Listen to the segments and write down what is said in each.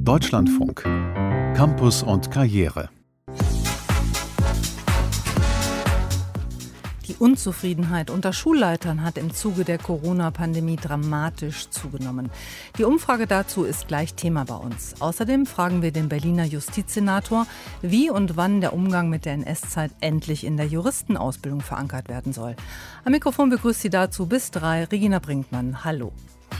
Deutschlandfunk. Campus und Karriere. Die Unzufriedenheit unter Schulleitern hat im Zuge der Corona-Pandemie dramatisch zugenommen. Die Umfrage dazu ist gleich Thema bei uns. Außerdem fragen wir den Berliner Justizsenator, wie und wann der Umgang mit der NS-Zeit endlich in der Juristenausbildung verankert werden soll. Am Mikrofon begrüßt Sie dazu bis 3 Regina Brinkmann. Hallo.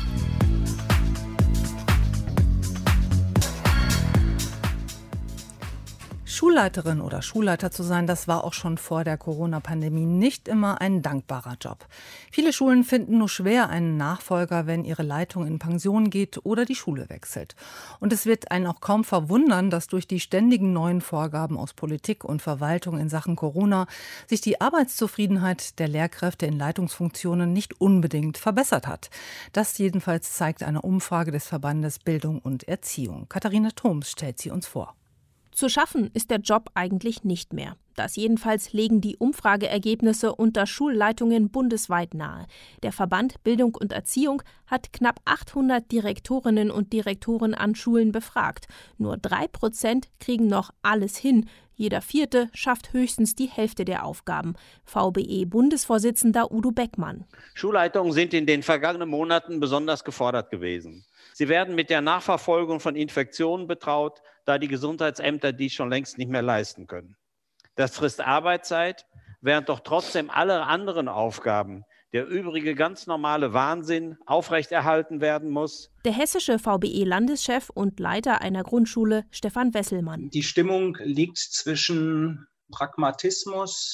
Schulleiterin oder Schulleiter zu sein, das war auch schon vor der Corona-Pandemie nicht immer ein dankbarer Job. Viele Schulen finden nur schwer einen Nachfolger, wenn ihre Leitung in Pension geht oder die Schule wechselt. Und es wird einen auch kaum verwundern, dass durch die ständigen neuen Vorgaben aus Politik und Verwaltung in Sachen Corona sich die Arbeitszufriedenheit der Lehrkräfte in Leitungsfunktionen nicht unbedingt verbessert hat. Das jedenfalls zeigt eine Umfrage des Verbandes Bildung und Erziehung. Katharina Thoms stellt sie uns vor. Zu schaffen ist der Job eigentlich nicht mehr. Das jedenfalls legen die Umfrageergebnisse unter Schulleitungen bundesweit nahe. Der Verband Bildung und Erziehung hat knapp 800 Direktorinnen und Direktoren an Schulen befragt. Nur 3% kriegen noch alles hin. Jeder Vierte schafft höchstens die Hälfte der Aufgaben. VBE-Bundesvorsitzender Udo Beckmann. Schulleitungen sind in den vergangenen Monaten besonders gefordert gewesen. Sie werden mit der Nachverfolgung von Infektionen betraut, da die Gesundheitsämter dies schon längst nicht mehr leisten können. Das frisst Arbeitszeit, während doch trotzdem alle anderen Aufgaben, der übrige ganz normale Wahnsinn, aufrechterhalten werden muss. Der hessische VBE-Landeschef und Leiter einer Grundschule, Stefan Wesselmann. Die Stimmung liegt zwischen Pragmatismus,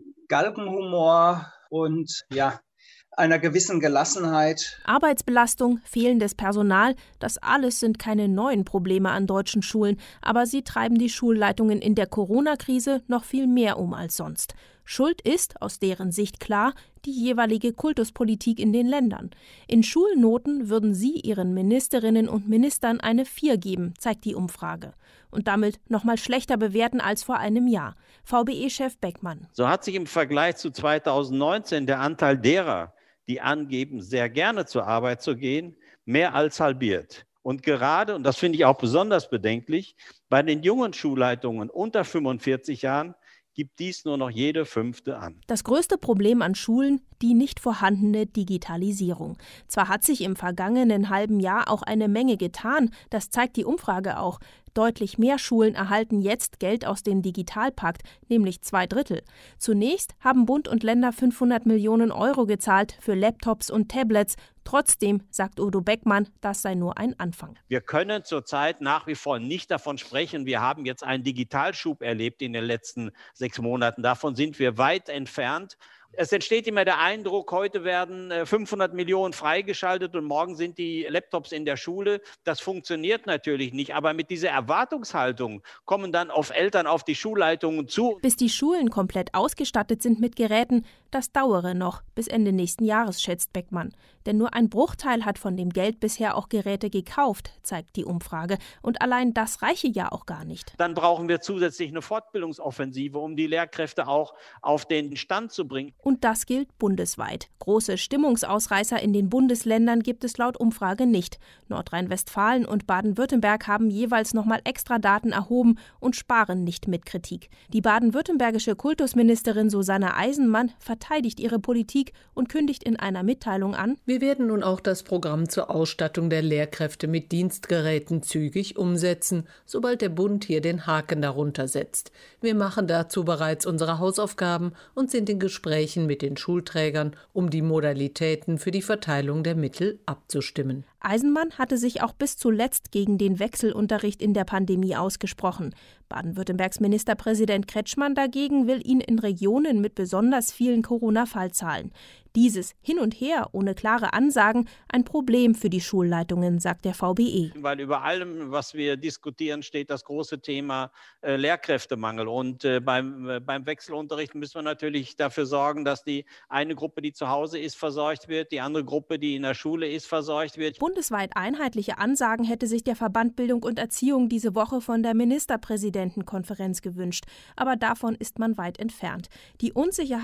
Galgenhumor und einer gewissen Gelassenheit. Arbeitsbelastung, fehlendes Personal, das alles sind keine neuen Probleme an deutschen Schulen, aber sie treiben die Schulleitungen in der Corona-Krise noch viel mehr um als sonst. Schuld ist, aus deren Sicht klar, die jeweilige Kultuspolitik in den Ländern. In Schulnoten würden sie ihren Ministerinnen und Ministern eine 4 geben, zeigt die Umfrage. Und damit noch mal schlechter bewerten als vor einem Jahr. VBE-Chef Beckmann. So hat sich im Vergleich zu 2019 der Anteil derer, die angeben, sehr gerne zur Arbeit zu gehen, mehr als halbiert. Und gerade, und das finde ich auch besonders bedenklich, bei den jungen Schulleitungen unter 45 Jahren gibt dies nur noch jede 5. an. Das größte Problem an Schulen, die nicht vorhandene Digitalisierung. Zwar hat sich im vergangenen halben Jahr auch eine Menge getan, das zeigt die Umfrage auch. Deutlich mehr Schulen erhalten jetzt Geld aus dem Digitalpakt, nämlich 2/3. Zunächst haben Bund und Länder 500 Millionen Euro gezahlt für Laptops und Tablets. Trotzdem, sagt Udo Beckmann, das sei nur ein Anfang. Wir können zurzeit nach wie vor nicht davon sprechen, wir haben jetzt einen Digitalschub erlebt in den letzten 6 Monaten. Davon sind wir weit entfernt. Es entsteht immer der Eindruck, heute werden 500 Millionen freigeschaltet und morgen sind die Laptops in der Schule. Das funktioniert natürlich nicht, aber mit dieser Erwartungshaltung kommen dann auf Eltern, auf die Schulleitungen zu. Bis die Schulen komplett ausgestattet sind mit Geräten, das dauere noch bis Ende nächsten Jahres, schätzt Beckmann. Denn nur ein Bruchteil hat von dem Geld bisher auch Geräte gekauft, zeigt die Umfrage. Und allein das reiche ja auch gar nicht. Dann brauchen wir zusätzlich eine Fortbildungsoffensive, um die Lehrkräfte auch auf den Stand zu bringen. Und das gilt bundesweit. Große Stimmungsausreißer in den Bundesländern gibt es laut Umfrage nicht. Nordrhein-Westfalen und Baden-Württemberg haben jeweils nochmal extra Daten erhoben und sparen nicht mit Kritik. Die baden-württembergische Kultusministerin Susanne Eisenmann verteidigt ihre Politik und kündigt in einer Mitteilung an: Wir werden nun auch das Programm zur Ausstattung der Lehrkräfte mit Dienstgeräten zügig umsetzen, sobald der Bund hier den Haken darunter setzt. Wir machen dazu bereits unsere Hausaufgaben und sind in Gesprächen mit den Schulträgern, um die Modalitäten für die Verteilung der Mittel abzustimmen. Eisenmann hatte sich auch bis zuletzt gegen den Wechselunterricht in der Pandemie ausgesprochen. Baden-Württembergs Ministerpräsident Kretschmann dagegen will ihn in Regionen mit besonders vielen Corona-Fallzahlen. Dieses Hin und Her ohne klare Ansagen ein Problem für die Schulleitungen, sagt der VBE. Weil über allem, was wir diskutieren, steht das große Thema Lehrkräftemangel. Und beim Wechselunterricht müssen wir natürlich dafür sorgen, dass die eine Gruppe, die zu Hause ist, versorgt wird, die andere Gruppe, die in der Schule ist, versorgt wird. Bundesweit einheitliche Ansagen hätte sich der Verband Bildung und Erziehung diese Woche von der Ministerpräsidentenkonferenz gewünscht. Aber davon ist man weit entfernt. Die Unsicherheit bleibe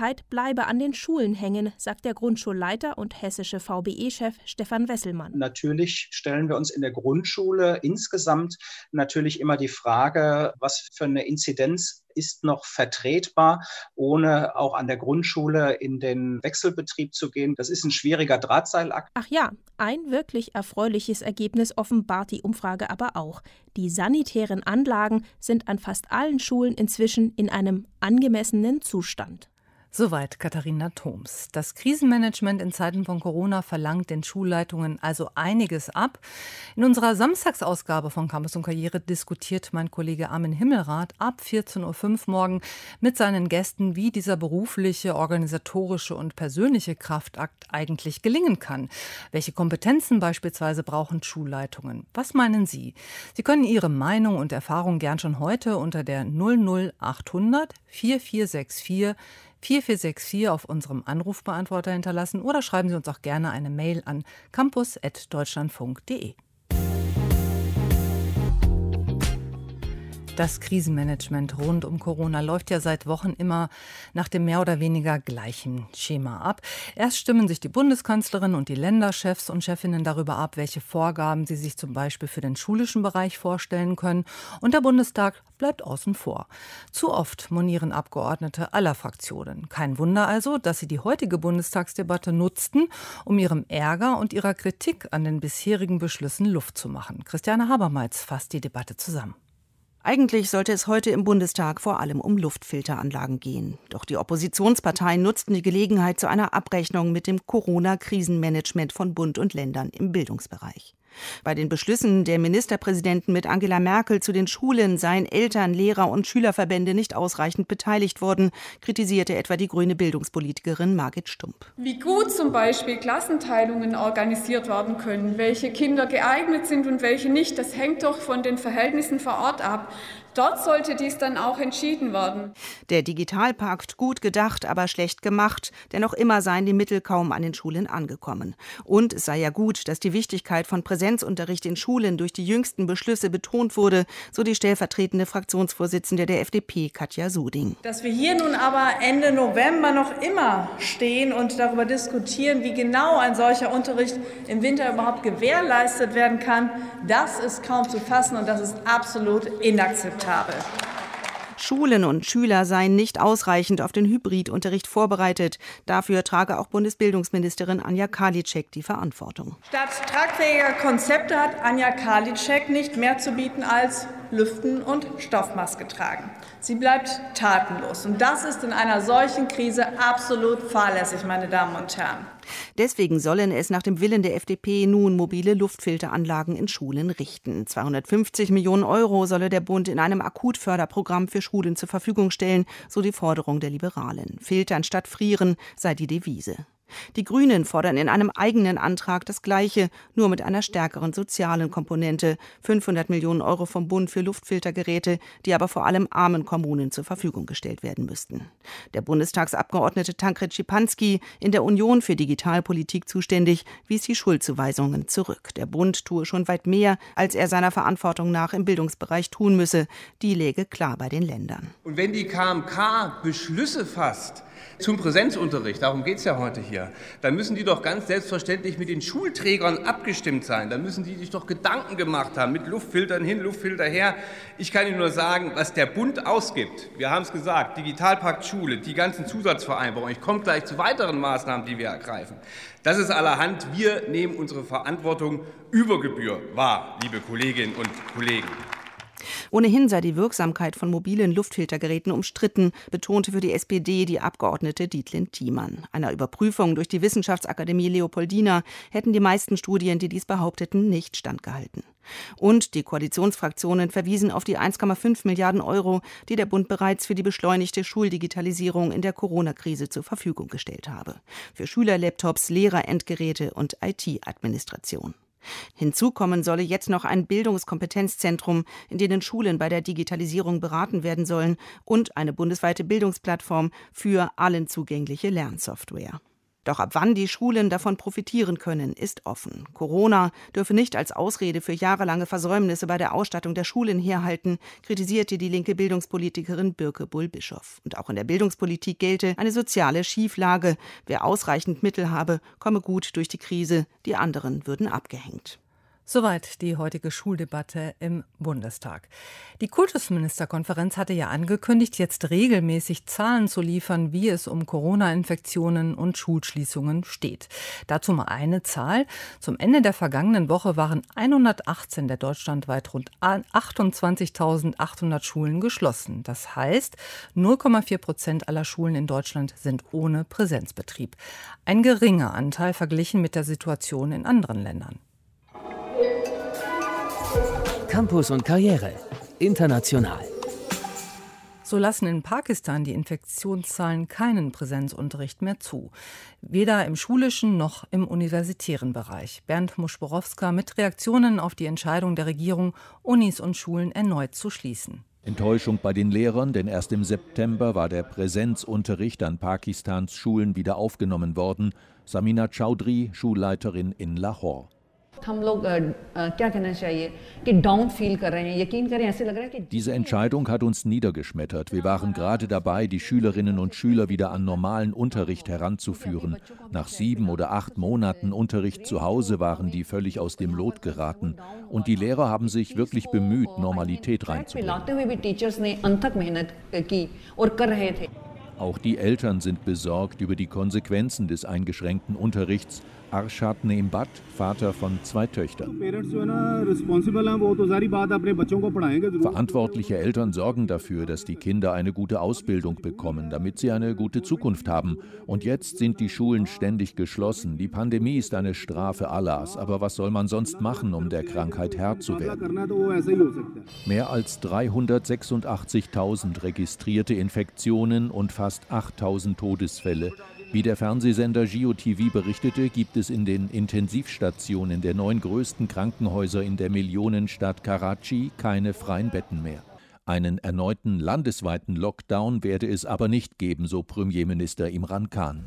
bleibe an den Schulen hängen, sagt der Grundschulleiter und hessische VBE-Chef Stefan Wesselmann. Natürlich stellen wir uns in der Grundschule insgesamt natürlich immer die Frage, was für eine Inzidenz ist noch vertretbar, ohne auch an der Grundschule in den Wechselbetrieb zu gehen. Das ist ein schwieriger Drahtseilakt. Ach ja, ein wirklich erfreuliches Ergebnis offenbart die Umfrage aber auch. Die sanitären Anlagen sind an fast allen Schulen inzwischen in einem angemessenen Zustand. Soweit Katharina Thoms. Das Krisenmanagement in Zeiten von Corona verlangt den Schulleitungen also einiges ab. In unserer Samstagsausgabe von Campus und Karriere diskutiert mein Kollege Armin Himmelrath ab 14.05 Uhr morgen mit seinen Gästen, wie dieser berufliche, organisatorische und persönliche Kraftakt eigentlich gelingen kann. Welche Kompetenzen beispielsweise brauchen Schulleitungen? Was meinen Sie? Sie können Ihre Meinung und Erfahrung gern schon heute unter der 00800 4464 4464 auf unserem Anrufbeantworter hinterlassen oder schreiben Sie uns auch gerne eine Mail an campus@deutschlandfunk.de. Das Krisenmanagement rund um Corona läuft ja seit Wochen immer nach dem mehr oder weniger gleichen Schema ab. Erst stimmen sich die Bundeskanzlerin und die Länderchefs und Chefinnen darüber ab, welche Vorgaben sie sich zum Beispiel für den schulischen Bereich vorstellen können. Und der Bundestag bleibt außen vor. Zu oft monieren Abgeordnete aller Fraktionen. Kein Wunder also, dass sie die heutige Bundestagsdebatte nutzten, um ihrem Ärger und ihrer Kritik an den bisherigen Beschlüssen Luft zu machen. Christiane Habermeitz fasst die Debatte zusammen. Eigentlich sollte es heute im Bundestag vor allem um Luftfilteranlagen gehen. Doch die Oppositionsparteien nutzten die Gelegenheit zu einer Abrechnung mit dem Corona-Krisenmanagement von Bund und Ländern im Bildungsbereich. Bei den Beschlüssen der Ministerpräsidenten mit Angela Merkel zu den Schulen seien Eltern, Lehrer und Schülerverbände nicht ausreichend beteiligt worden, kritisierte etwa die grüne Bildungspolitikerin Margit Stump. Wie gut zum Beispiel Klassenteilungen organisiert werden können, welche Kinder geeignet sind und welche nicht, das hängt doch von den Verhältnissen vor Ort ab. Dort sollte dies dann auch entschieden werden. Der Digitalpakt gut gedacht, aber schlecht gemacht, denn noch immer seien die Mittel kaum an den Schulen angekommen. Und es sei ja gut, dass die Wichtigkeit von Präsenzunterricht in Schulen durch die jüngsten Beschlüsse betont wurde, so die stellvertretende Fraktionsvorsitzende der FDP, Katja Suding. Dass wir hier nun aber Ende November noch immer stehen und darüber diskutieren, wie genau ein solcher Unterricht im Winter überhaupt gewährleistet werden kann, das ist kaum zu fassen und das ist absolut inakzeptabel. Schulen und Schüler seien nicht ausreichend auf den Hybridunterricht vorbereitet. Dafür trage auch Bundesbildungsministerin Anja Karliczek die Verantwortung. Statt tragfähiger Konzepte hat Anja Karliczek nicht mehr zu bieten als Lüften und Stoffmaske tragen. Sie bleibt tatenlos. Und das ist in einer solchen Krise absolut fahrlässig, meine Damen und Herren. Deswegen sollen es nach dem Willen der FDP nun mobile Luftfilteranlagen in Schulen richten. 250 Millionen € solle der Bund in einem Akutförderprogramm für Schulen zur Verfügung stellen, so die Forderung der Liberalen. Filtern statt Frieren sei die Devise. Die Grünen fordern in einem eigenen Antrag das Gleiche, nur mit einer stärkeren sozialen Komponente. 500 Millionen € vom Bund für Luftfiltergeräte, die aber vor allem armen Kommunen zur Verfügung gestellt werden müssten. Der Bundestagsabgeordnete Tancred Schipanski, in der Union für Digitalpolitik zuständig, wies die Schuldzuweisungen zurück. Der Bund tue schon weit mehr, als er seiner Verantwortung nach im Bildungsbereich tun müsse. Die läge klar bei den Ländern. Und wenn die KMK Beschlüsse fasst zum Präsenzunterricht, darum geht es ja heute hier, dann müssen die doch ganz selbstverständlich mit den Schulträgern abgestimmt sein. Dann müssen die sich doch Gedanken gemacht haben, mit Luftfiltern hin, Luftfilter her. Ich kann Ihnen nur sagen, was der Bund ausgibt. Wir haben es gesagt, Digitalpakt Schule, die ganzen Zusatzvereinbarungen. Ich komme gleich zu weiteren Maßnahmen, die wir ergreifen. Das ist allerhand. Wir nehmen unsere Verantwortung über Gebühr wahr, liebe Kolleginnen und Kollegen. Ohnehin sei die Wirksamkeit von mobilen Luftfiltergeräten umstritten, betonte für die SPD die Abgeordnete Dietlin Thiemann. Einer Überprüfung durch die Wissenschaftsakademie Leopoldina hätten die meisten Studien, die dies behaupteten, nicht standgehalten. Und die Koalitionsfraktionen verwiesen auf die 1,5 Milliarden €, die der Bund bereits für die beschleunigte Schuldigitalisierung in der Corona-Krise zur Verfügung gestellt habe. Für Schülerlaptops, Lehrerendgeräte und IT-Administration. Hinzu kommen solle jetzt noch ein Bildungskompetenzzentrum, in denen Schulen bei der Digitalisierung beraten werden sollen, und eine bundesweite Bildungsplattform für allen zugängliche Lernsoftware. Doch ab wann die Schulen davon profitieren können, ist offen. Corona dürfe nicht als Ausrede für jahrelange Versäumnisse bei der Ausstattung der Schulen herhalten, kritisierte die linke Bildungspolitikerin Birke Bull-Bischoff. Und auch in der Bildungspolitik gelte eine soziale Schieflage. Wer ausreichend Mittel habe, komme gut durch die Krise, die anderen würden abgehängt. Soweit die heutige Schuldebatte im Bundestag. Die Kultusministerkonferenz hatte ja angekündigt, jetzt regelmäßig Zahlen zu liefern, wie es um Corona-Infektionen und Schulschließungen steht. Dazu mal eine Zahl. Zum Ende der vergangenen Woche waren 118 der deutschlandweit rund 28.800 Schulen geschlossen. Das heißt, 0,4% aller Schulen in Deutschland sind ohne Präsenzbetrieb. Ein geringer Anteil verglichen mit der Situation in anderen Ländern. Campus und Karriere. International. So lassen in Pakistan die Infektionszahlen keinen Präsenzunterricht mehr zu. Weder im schulischen noch im universitären Bereich. Bernd Muschborowska mit Reaktionen auf die Entscheidung der Regierung, Unis und Schulen erneut zu schließen. Enttäuschung bei den Lehrern, denn erst im September war der Präsenzunterricht an Pakistans Schulen wieder aufgenommen worden. Samina Chaudhry, Schulleiterin in Lahore. Diese Entscheidung hat uns niedergeschmettert. Wir waren gerade dabei, die Schülerinnen und Schüler wieder an normalen Unterricht heranzuführen. Nach 7 oder 8 Monaten Unterricht zu Hause waren die völlig aus dem Lot geraten. Und die Lehrer haben sich wirklich bemüht, Normalität reinzubringen. Auch die Eltern sind besorgt über die Konsequenzen des eingeschränkten Unterrichts. Arshad Neimbat, Vater von 2 Töchtern. Verantwortliche Eltern sorgen dafür, dass die Kinder eine gute Ausbildung bekommen, damit sie eine gute Zukunft haben. Und jetzt sind die Schulen ständig geschlossen. Die Pandemie ist eine Strafe Allahs. Aber was soll man sonst machen, um der Krankheit Herr zu werden? Mehr als 386.000 registrierte Infektionen und fast 8.000 Todesfälle. Wie der Fernsehsender GeoTV berichtete, gibt es in den Intensivstationen der 9 größten Krankenhäuser in der Millionenstadt Karachi keine freien Betten mehr. Einen erneuten landesweiten Lockdown werde es aber nicht geben, so Premierminister Imran Khan.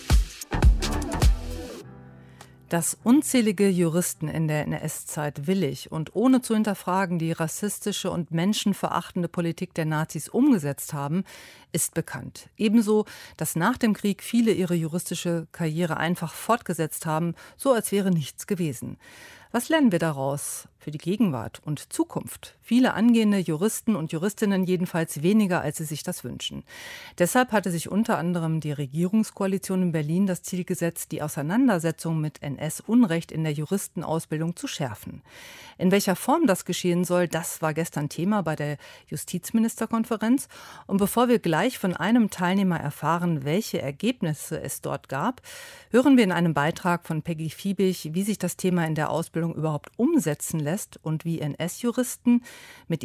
Dass unzählige Juristen in der NS-Zeit willig und ohne zu hinterfragen die rassistische und menschenverachtende Politik der Nazis umgesetzt haben, ist bekannt. Ebenso, dass nach dem Krieg viele ihre juristische Karriere einfach fortgesetzt haben, so als wäre nichts gewesen. Was lernen wir daraus für die Gegenwart und Zukunft? Viele angehende Juristen und Juristinnen jedenfalls weniger, als sie sich das wünschen. Deshalb hatte sich unter anderem die Regierungskoalition in Berlin das Ziel gesetzt, die Auseinandersetzung mit NS-Unrecht in der Juristenausbildung zu schärfen. In welcher Form das geschehen soll, das war gestern Thema bei der Justizministerkonferenz. Und bevor wir gleich von einem Teilnehmer erfahren, welche Ergebnisse es dort gab, hören wir in einem Beitrag von Peggy Fiebig, wie sich das Thema in der Ausbildung überhaupt umsetzen lässt und wie NS-Juristen mit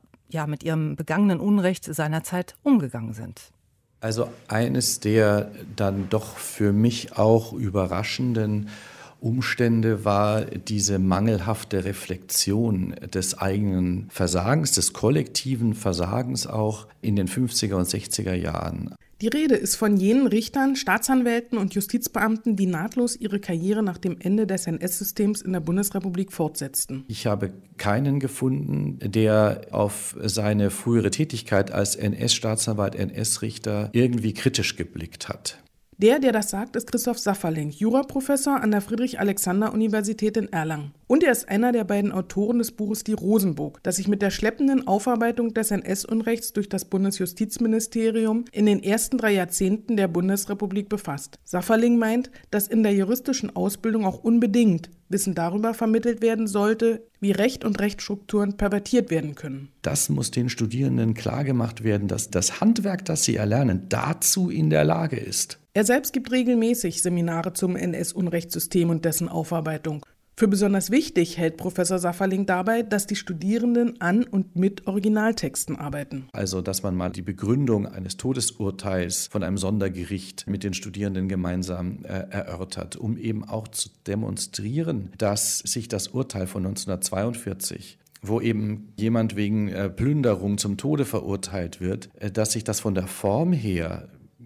ihrem begangenen Unrecht seinerzeit umgegangen sind. Also eines der dann doch für mich auch überraschenden Umstände war diese mangelhafte Reflexion des eigenen Versagens, des kollektiven Versagens auch in den 50er und 60er Jahren. Die Rede ist von jenen Richtern, Staatsanwälten und Justizbeamten, die nahtlos ihre Karriere nach dem Ende des NS-Systems in der Bundesrepublik fortsetzten. Ich habe keinen gefunden, der auf seine frühere Tätigkeit als NS-Staatsanwalt, NS-Richter irgendwie kritisch geblickt hat. Der das sagt, ist Christoph Safferling, Juraprofessor an der Friedrich-Alexander-Universität in Erlangen. Und er ist einer der beiden Autoren des Buches Die Rosenburg, das sich mit der schleppenden Aufarbeitung des NS-Unrechts durch das Bundesjustizministerium in den ersten 3 Jahrzehnten der Bundesrepublik befasst. Safferling meint, dass in der juristischen Ausbildung auch unbedingt Wissen darüber vermittelt werden sollte, wie Recht und Rechtsstrukturen pervertiert werden können. Das muss den Studierenden klargemacht werden, dass das Handwerk, das sie erlernen, dazu in der Lage ist. Er selbst gibt regelmäßig Seminare zum NS-Unrechtssystem und dessen Aufarbeitung. Für besonders wichtig hält Professor Safferling dabei, dass die Studierenden an und mit Originaltexten arbeiten. Also, dass man mal die Begründung eines Todesurteils von einem Sondergericht mit den Studierenden gemeinsam erörtert, um eben auch zu demonstrieren, dass sich das Urteil von 1942, wo eben jemand wegen Plünderung zum Tode verurteilt wird, dass sich das von der Form her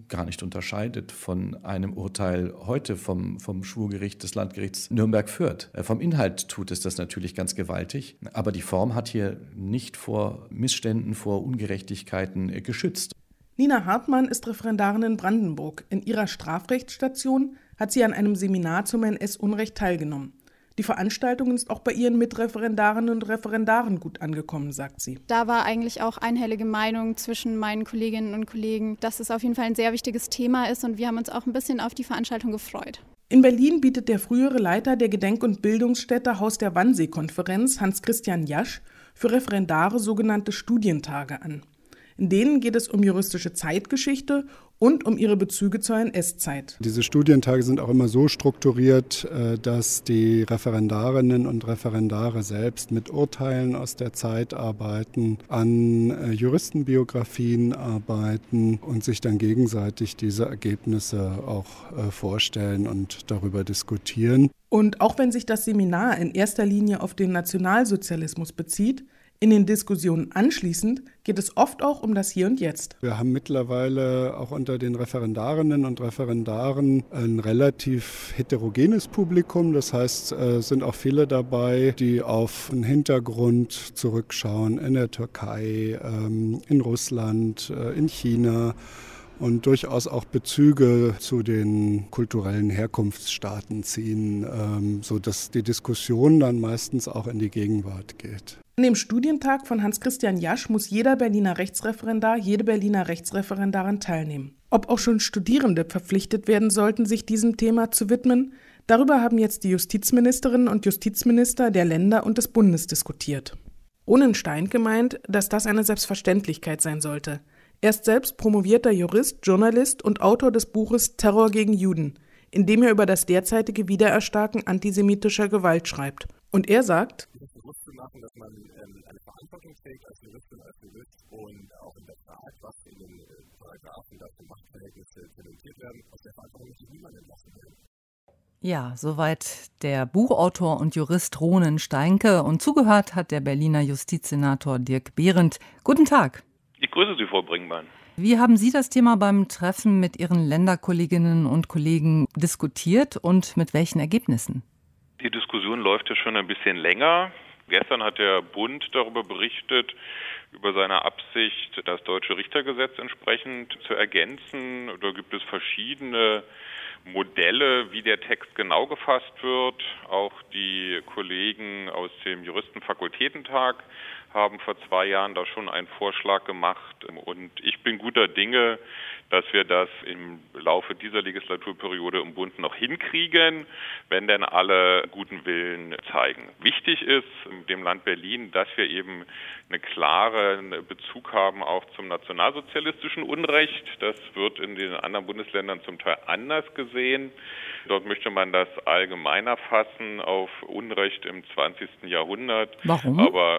gar nicht unterscheidet von einem Urteil heute vom Schwurgericht des Landgerichts Nürnberg-Fürth. Vom Inhalt tut es das natürlich ganz gewaltig, aber die Form hat hier nicht vor Missständen, vor Ungerechtigkeiten geschützt. Nina Hartmann ist Referendarin in Brandenburg. In ihrer Strafrechtsstation hat sie an einem Seminar zum NS-Unrecht teilgenommen. Die Veranstaltung ist auch bei ihren Mitreferendarinnen und Referendaren gut angekommen, sagt sie. Da war eigentlich auch einhellige Meinung zwischen meinen Kolleginnen und Kollegen, dass es auf jeden Fall ein sehr wichtiges Thema ist und wir haben uns auch ein bisschen auf die Veranstaltung gefreut. In Berlin bietet der frühere Leiter der Gedenk- und Bildungsstätte Haus der Wannsee-Konferenz, Hans-Christian Jasch, für Referendare sogenannte Studientage an. In denen geht es um juristische Zeitgeschichte und um ihre Bezüge zur NS-Zeit. Diese Studientage sind auch immer so strukturiert, dass die Referendarinnen und Referendare selbst mit Urteilen aus der Zeit arbeiten, an Juristenbiografien arbeiten und sich dann gegenseitig diese Ergebnisse auch vorstellen und darüber diskutieren. Und auch wenn sich das Seminar in erster Linie auf den Nationalsozialismus bezieht, in den Diskussionen anschließend geht es oft auch um das Hier und Jetzt. Wir haben mittlerweile auch unter den Referendarinnen und Referendaren ein relativ heterogenes Publikum. Das heißt, es sind auch viele dabei, die auf einen Hintergrund zurückschauen in der Türkei, in Russland, in China. Und durchaus auch Bezüge zu den kulturellen Herkunftsstaaten ziehen, sodass die Diskussion dann meistens auch in die Gegenwart geht. An dem Studientag von Hans-Christian Jasch muss jeder Berliner Rechtsreferendar, jede Berliner Rechtsreferendarin teilnehmen. Ob auch schon Studierende verpflichtet werden sollten, sich diesem Thema zu widmen, darüber haben jetzt die Justizministerinnen und Justizminister der Länder und des Bundes diskutiert. Ohnenstein meint, dass das eine Selbstverständlichkeit sein sollte. Er ist selbst promovierter Jurist, Journalist und Autor des Buches Terror gegen Juden, in dem er über das derzeitige Wiedererstarken antisemitischer Gewalt schreibt. Und er sagt, bewusst zu machen, dass man eine Verantwortung trägt als Juristin, als Jurist und auch in der Tat, was in den Paragraphen dazu Machtverhältnisse zementiert werden, aus der Verantwortung nicht niemand entlassen werden. Ja, soweit der Buchautor und Jurist Ronen Steinke. Und zugehört hat der Berliner Justizsenator Dirk Behrendt. Guten Tag. Ich grüße Sie, Frau Brinkmann. Wie haben Sie das Thema beim Treffen mit Ihren Länderkolleginnen und Kollegen diskutiert und mit welchen Ergebnissen? Die Diskussion läuft ja schon ein bisschen länger. Gestern hat der Bund darüber berichtet, über seine Absicht, das deutsche Richtergesetz entsprechend zu ergänzen. Da gibt es verschiedene Modelle, wie der Text genau gefasst wird. Auch die Kollegen aus dem Juristenfakultätentag haben vor 2 Jahren da schon einen Vorschlag gemacht. Und ich bin guter Dinge, dass wir das im Laufe dieser Legislaturperiode im Bund noch hinkriegen, wenn denn alle guten Willen zeigen. Wichtig ist dem Land Berlin, dass wir eben einen klaren Bezug haben auch zum nationalsozialistischen Unrecht. Das wird in den anderen Bundesländern zum Teil anders gesehen. Dort möchte man das allgemeiner fassen auf Unrecht im 20. Jahrhundert. Warum? Aber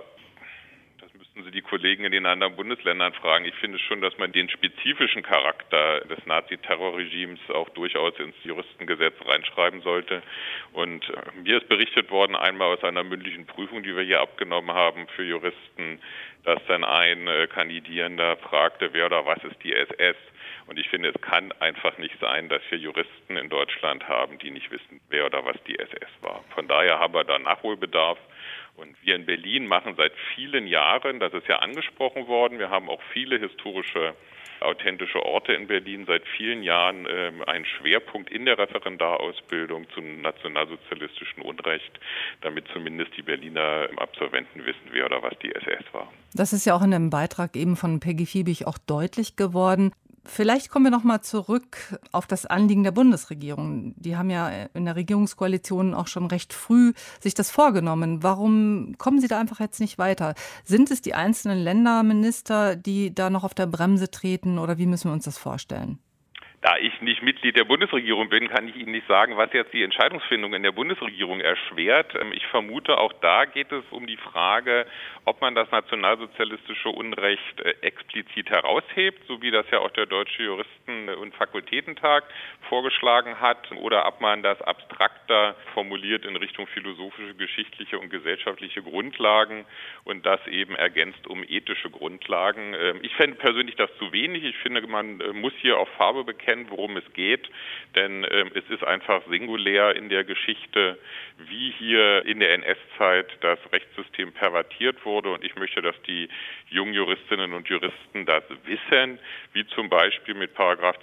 Sie die Kollegen in den anderen Bundesländern fragen. Ich finde schon, dass man den spezifischen Charakter des Nazi-Terrorregimes auch durchaus ins Juristengesetz reinschreiben sollte. Und mir ist berichtet worden, einmal aus einer mündlichen Prüfung, die wir hier abgenommen haben für Juristen, dass dann ein Kandidierender fragte, wer oder was ist die SS? Und ich finde, es kann einfach nicht sein, dass wir Juristen in Deutschland haben, die nicht wissen, wer oder was die SS war. Von daher haben wir da Nachholbedarf. Und wir in Berlin machen seit vielen Jahren, das ist ja angesprochen worden, wir haben auch viele historische, authentische Orte in Berlin, seit vielen Jahren einen Schwerpunkt in der Referendarausbildung zum nationalsozialistischen Unrecht, damit zumindest die Berliner Absolventen wissen, wer oder was die SS war. Das ist ja auch in dem Beitrag eben von Peggy Fiebig auch deutlich geworden. Vielleicht kommen wir noch mal zurück auf das Anliegen der Bundesregierung. Die haben ja in der Regierungskoalition auch schon recht früh sich das vorgenommen. Warum kommen Sie da einfach jetzt nicht weiter? Sind es die einzelnen Länderminister, die da noch auf der Bremse treten, oder wie müssen wir uns das vorstellen? Da ich nicht Mitglied der Bundesregierung bin, kann ich Ihnen nicht sagen, was jetzt die Entscheidungsfindung in der Bundesregierung erschwert. Ich vermute, auch da geht es um die Frage, ob man das nationalsozialistische Unrecht explizit heraushebt, so wie das ja auch der Deutsche Juristen- und Fakultätentag vorgeschlagen hat, oder ob man das abstrakter formuliert in Richtung philosophische, geschichtliche und gesellschaftliche Grundlagen und das eben ergänzt um ethische Grundlagen. Ich fände persönlich das zu wenig. Ich finde, man muss hier auf Farbe bekennen, worum es geht, denn es ist einfach singulär in der Geschichte, wie hier in der NS-Zeit das Rechtssystem pervertiert wurde, und ich möchte, dass die jungen Juristinnen und Juristen das wissen, wie zum Beispiel mit Paragraph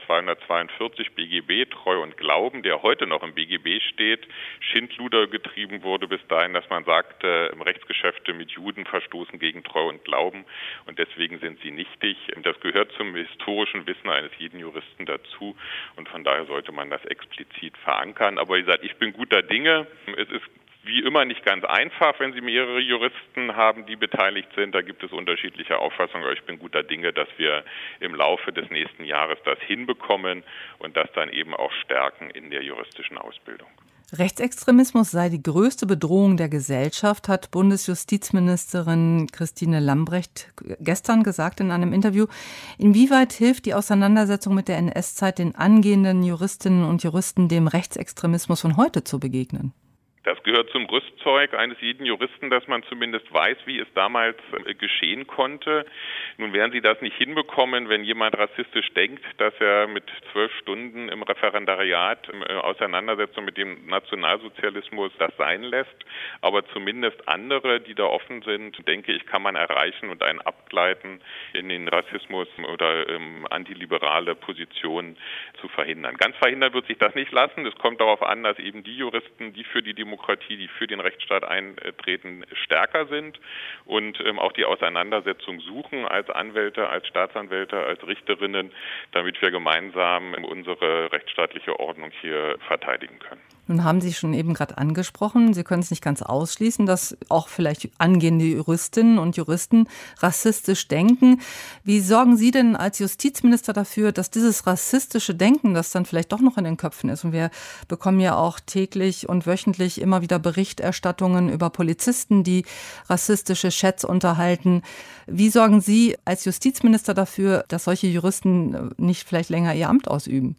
242 BGB, Treu und Glauben, der heute noch im BGB steht, Schindluder getrieben wurde bis dahin, dass man sagte, Rechtsgeschäfte mit Juden verstoßen gegen Treu und Glauben und deswegen sind sie nichtig. Das gehört zum historischen Wissen eines jeden Juristen dazu und von daher sollte man das explizit verankern. Aber wie gesagt, ich bin guter Dinge. Es ist wie immer nicht ganz einfach, wenn Sie mehrere Juristen haben, die beteiligt sind. Da gibt es unterschiedliche Auffassungen. Aber ich bin guter Dinge, dass wir im Laufe des nächsten Jahres das hinbekommen und das dann eben auch stärken in der juristischen Ausbildung. Rechtsextremismus sei die größte Bedrohung der Gesellschaft, hat Bundesjustizministerin Christine Lambrecht gestern gesagt in einem Interview. Inwieweit hilft die Auseinandersetzung mit der NS-Zeit den angehenden Juristinnen und Juristen, dem Rechtsextremismus von heute zu begegnen? Das gehört zum Rüstzeug eines jeden Juristen, dass man zumindest weiß, wie es damals geschehen konnte. Nun werden Sie das nicht hinbekommen, wenn jemand rassistisch denkt, dass er mit 12 Stunden im Referendariat Auseinandersetzung mit dem Nationalsozialismus das sein lässt. Aber zumindest andere, die da offen sind, denke ich, kann man erreichen und ein Abgleiten in den Rassismus oder antiliberale Positionen zu verhindern. Ganz verhindern wird sich das nicht lassen. Es kommt darauf an, dass eben die Juristen, die für die Demokratie, die für den Rechtsstaat eintreten, stärker sind und auch die Auseinandersetzung suchen als Anwälte, als Staatsanwälte, als Richterinnen, damit wir gemeinsam unsere rechtsstaatliche Ordnung hier verteidigen können. Nun haben Sie schon eben gerade angesprochen, Sie können es nicht ganz ausschließen, dass auch vielleicht angehende Juristinnen und Juristen rassistisch denken. Wie sorgen Sie denn als Justizminister dafür, dass dieses rassistische Denken, das dann vielleicht doch noch in den Köpfen ist, und wir bekommen ja auch täglich und wöchentlich immer wieder Berichterstattungen über Polizisten, die rassistische Chats unterhalten. Wie sorgen Sie als Justizminister dafür, dass solche Juristen nicht vielleicht länger ihr Amt ausüben?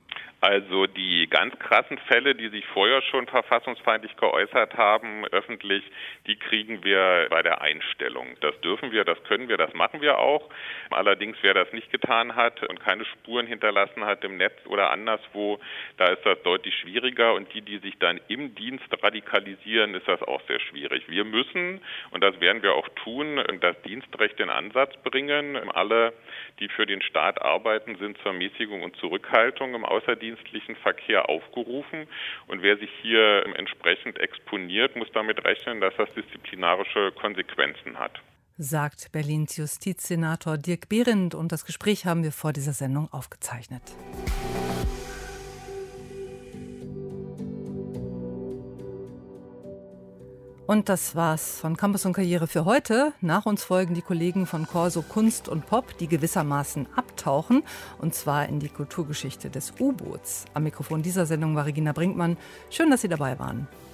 Also die ganz krassen Fälle, die sich vorher schon verfassungsfeindlich geäußert haben, öffentlich, die kriegen wir bei der Einstellung. Das dürfen wir, das können wir, das machen wir auch. Allerdings, wer das nicht getan hat und keine Spuren hinterlassen hat im Netz oder anderswo, da ist das deutlich schwieriger. Und die sich dann im Dienst radikalisieren, ist das auch sehr schwierig. Wir müssen, und das werden wir auch tun, das Dienstrecht in Ansatz bringen. Alle, die für den Staat arbeiten, sind zur Mäßigung und Zurückhaltung im außerdienstlichen Verkehr aufgerufen. Und wer sich hier entsprechend exponiert, muss damit rechnen, dass das disziplinarische Konsequenzen hat. Sagt Berlins Justizsenator Dirk Behrendt. Und das Gespräch haben wir vor dieser Sendung aufgezeichnet. Und das war's von Campus und Karriere für heute. Nach uns folgen die Kollegen von Corso Kunst und Pop, die gewissermaßen abtauchen, und zwar in die Kulturgeschichte des U-Boots. Am Mikrofon dieser Sendung war Regina Brinkmann. Schön, dass Sie dabei waren.